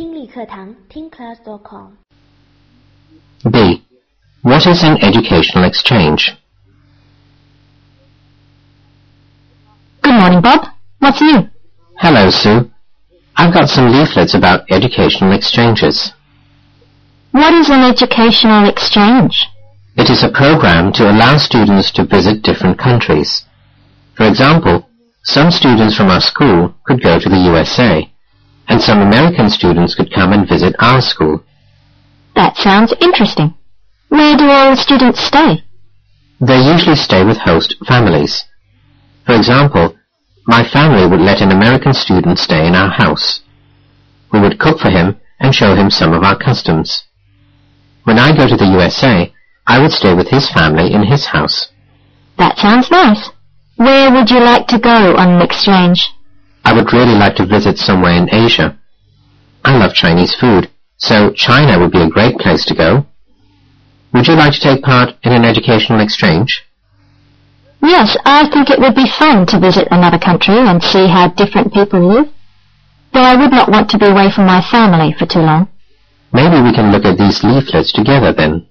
听力课堂听class.com。 B. What is an educational exchange? Good morning, Bob. What's new? Hello, Sue. I've got some leaflets about educational exchanges. What is an educational exchange? It is a program to allow students to visit different countries. For example, some students from our school could go to the USA, and some American students could come and visit our school. That sounds interesting. Where do all the students stay? They usually stay with host families. For example, my family would let an American student stay in our house. We would cook for him and show him some of our customs. When I go to the USA, I would stay with his family in his house. That sounds nice. Where would you like to go on an exchange? I would really like to visit somewhere in Asia. I love Chinese food, so China would be a great place to go. Would you like to take part in an educational exchange? Yes, I think it would be fun to visit another country and see how different people live. Though I would not want to be away from my family for too long. Maybe we can look at these leaflets together then.